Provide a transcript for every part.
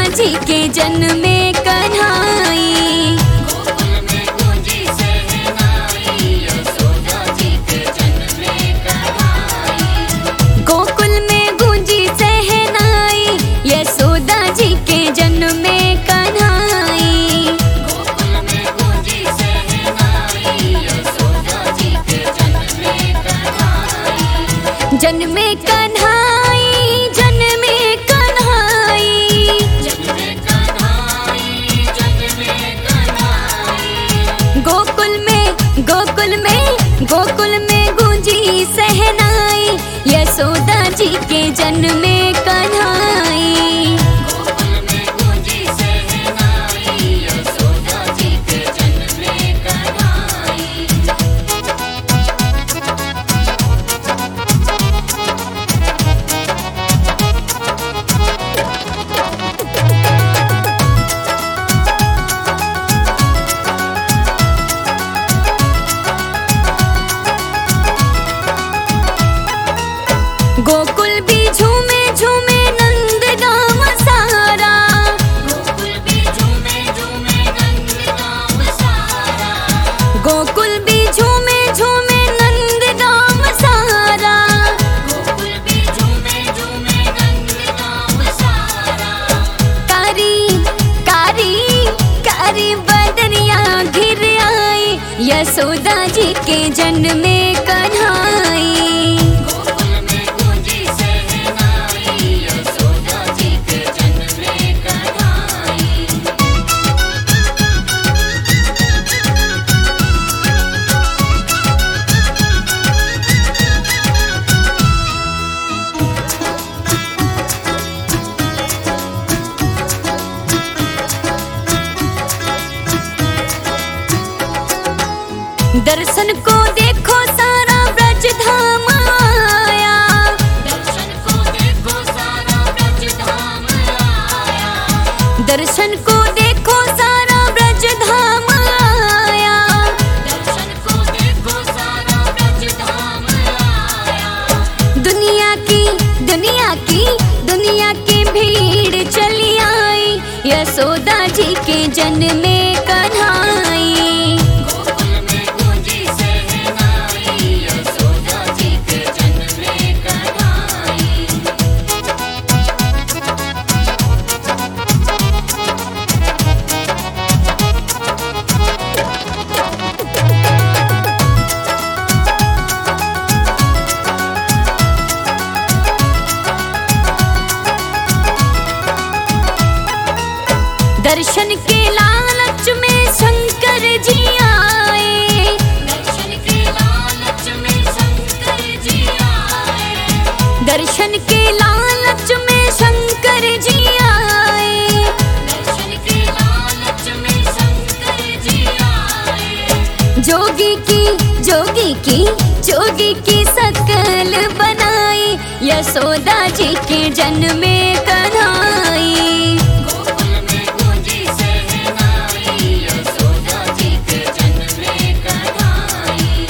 जी के जन्म में कन्हाई। गोकुल में गूंजी सहनाई, यशोदा जी के जन्म में कन्हाई। गोकुल में गूंजी सहनाई, यशोदा जी के जन्म में कन्हाई। गोकुल में गूंजी सहनाई, यशोदा जी के जन्म में कन्हाई। जन्म में कन्हाई, जन्म में कन्हाई। जन्म में कन्हाई, जन्म में कन्हाई। गोकुल में गोकुल में गोकुल में गूंजी सहनाई, यशोदा जी के जन्म में कन्हाई। गोकुल में गूंजी सहनाई, यशोदा जी के जन्म में कन्हाई। गोकुल भी झूमे झूमे नंद गाँव सारा। गोकुल भी झूमे झूमे नंद गाँव सारा। गोकुल भी झूमे झूमे नंद गाँव सारा। गोकुल भी झूमे झूमे नंद गाँव सारा। कारी कारी कारी बदरिया घिर आई, यशोदा जी के जन्म में कन्हाई। गोकुल में गूंजी सहनाई, यशोदा जी के जन्म में कन्हाई। दर्शन को देखो सारा ब्रज धाम आया। दर्शन को देखो सारा ब्रज धाम आया। दर्शन को देखो सारा ब्रज धाम आया। दर्शन को देखो सारा ब्रज धाम आया। दुनिया की दुनिया की दुनिया की भीड़ चली आई, यशोदा जी के जन्म में कन्हाई। गोकुल में गूंजी सहनाई, यशोदा जी के जन्म में कन्हाई। दर्शन के लालच में शंकर जी आए। दर्शन के लालच में शंकर जी आए। दर्शन के लालच में शंकर जी आए। दर्शन के लालच में शंकर जी आए। जोगी की जोगी की जोगी की शकल बनाई, यशोदा जी के जन्म में कन्हाई। गोकुल में गूंजी सहनाई, यशोदा जी के जन्म में कन्हाई।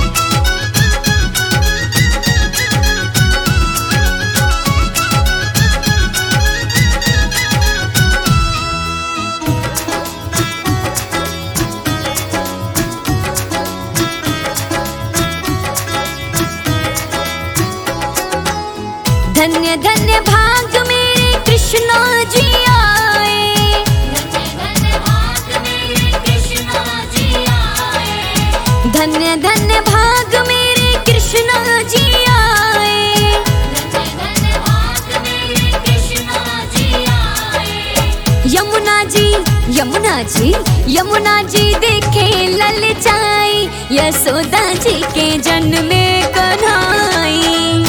धन्य धन्य भाग मेरे कृष्णा जी आए। धन्य धन्य भाग मेरे कृष्णा जी आए। धन्य धन्य भाग मेरे कृष्णा जी आए। धन्य धन्य भाग मेरे कृष्णा जी आए। यमुना जी यमुना जी यमुना जी देखे ललचाई, यशोदा जी के जन्म में कन्हाई।